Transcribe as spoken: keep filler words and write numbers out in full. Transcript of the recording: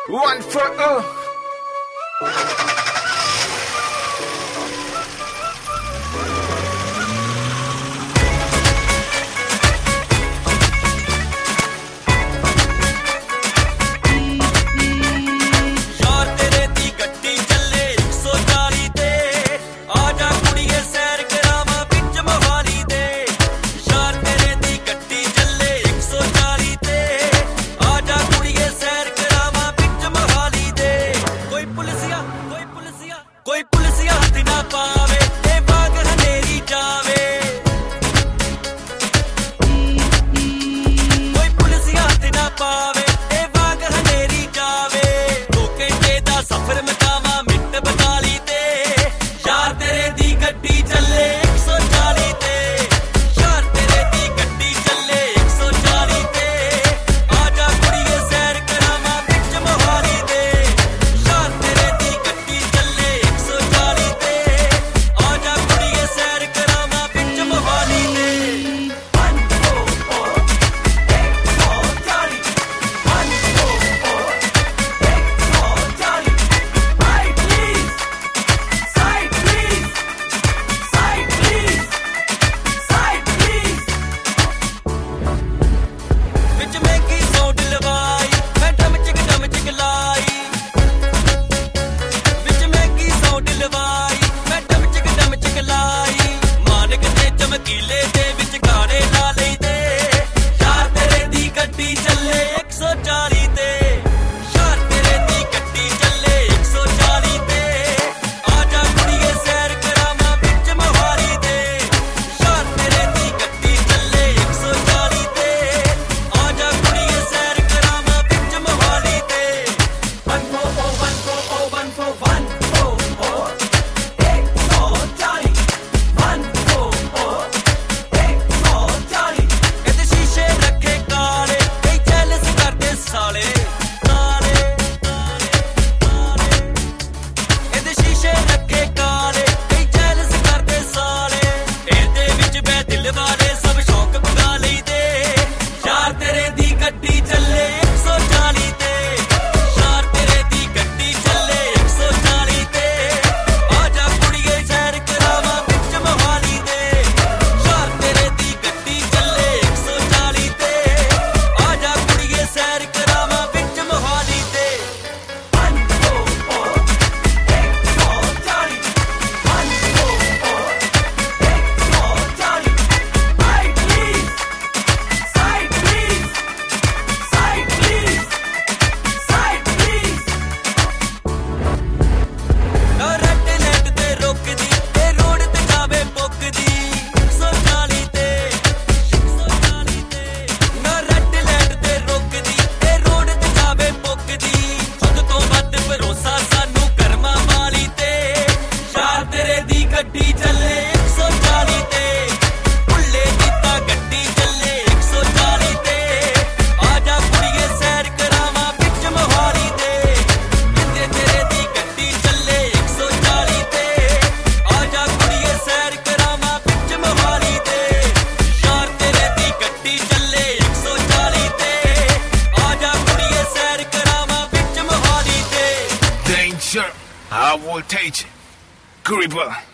One for all. कोई पुलिसिया हथ ना पावे ते बाग हनेरी जावे कोई पुलिसिया हथ ना पावे ते बाग हनेरी जावे दो घंटे दा सफर मकावा मिंट बताली ते यार तेरे दी गड्डी चले एक सौ चाली ते यार तेरे दी गड्डी चले एक सौ चाली ते आजा कुड़िए सैर करावा बिच मोहाली दे यार तेरे दी गड्डी चले किले दे विच गाने ला लईदे यार तेरे दी गड्डी चले एक सौ चाली ते यार तेरे दी गड्डी चले एक सौ चाली ते आजा कुड़िए सैर करावा बिच मोहाली दे यार तेरे दी गड्डी चले एक सौ चाली ते आजा कुड़िए सैर करावा बिच मोहाली दे one four oh one four oh one four one four oh एक सौ चाली one four oh साले साले ਇਹਦੇ ਸ਼ੀਸ਼ੇ ਰੱਖੇ ਕਾਲੇ ਕਈ ਜੈਲਸ ਕਰਦੇ ਸਾਲੇ ਇਹਦੇ ਵਿੱਚ ਬੈ ਦਿਲ ਵਾਲੇ ਸਭ ਸ਼ੌਕ ਪੁਗਾ ਲਈਦੇ ਯਾਰ ਤੇਰੇ ਦੀ ਗੱਡੀ ਚੱਲੇ ਇੱਕ ਸੌ ਚਾਲੀ ਤੇ ਯਾਰ ਤੇਰੇ ਦੀ ਗੱਡੀ ਚੱਲੇ ਇੱਕ ਸੌ ਚਾਲੀ ਤੇ ਆਜਾ ਕੁੜੀਏ ਸੈਰ ਕਰਾਵਾ ਵਿੱਚ ਮੋਹਾਲੀ ਦੇ ਯਾਰ ਤੇਰੇ ਦੀ ਗੱਡੀ ਚੱਲੇ ਇੱਕ ਸੌ ਚਾਲੀ ਤੇ ਆਜਾ ਕੁੜੀਏ ਸੈਰ ਕਰਾਵਾ ਵਿੱਚ ਮੋਹਾਲੀ ਦੇ one four oh ਇੱਕ ਸੌ ਚਾਲੀ one four oh ਇੱਕ ਸੌ ਚਾਲੀ right please side please side please side please ਨਾ ਰੈੱਡ ਲਾਈਟ ਤੇ ਰੁਕਦੀ ਤੇ ਰੋਡ ਤੇ ਜਾਵੇ ਪੁੱਕਦੀ ਇੱਕ ਸੌ ਚਾਲੀ ਤੇ ਇੱਕ ਸੌ ਚਾਲੀ ਤੇ ਨਾ ਰੈੱਡ ਲਾਈਟ ਤੇ ਰੁਕਦੀ ਤੇ ਰੋਡ ਤੇ ਜਾਵੇ ਪੁੱਕਦੀ ਖੁਦ ਤੋਂ ਵੱਧ ਭਰੋਸਾ ਸਾਨੂੰ ਕਰਮਾਂ ਵਾਲੀ ਤੇ ਯਾਰ ਤੇਰੇ ਦੀ ਗੱਡੀ ਚੱਲੇ ਇੱਕ ਸੌ ਚਾਲੀ ਤੇ ਭੁੱਲੇ ਦੀ ਤਾਂ ਗੱਡੀ ਚੱਲੇ ਇੱਕ ਸੌ ਚਾਲੀ ਤੇ ਆਜਾ ਕੁੜੀਏ ਸੈਰ ਕਰਾਵਾ ਵਿੱਚ ਮੋਹਾਲੀ ਦੇ ਕਿਤੇ ਤੇਰੇ ਦੀ ਗੱਡੀ ਚੱਲੇ ਇੱਕ ਸੌ ਚਾਲੀ ਤੇ ਆਜਾ ਕੁੜੀਏ ਸੈਰ ਕਰਾਵਾ ਵਿੱਚ ਮੋਹਾਲੀ ਦੇ ਯਾਰ ਤੇਰੇ ਦੀ ਗੱਡੀ ਚੱਲੇ ਇੱਕ ਸੌ ਚਾਲੀ ਤੇ ਆਜਾ ਕੁੜੀਏ ਸੈਰ ਕਰਾਵਾ ਵਿੱਚ ਮੋਹਾਲੀ ਦੇ Danger, high voltage, creeper.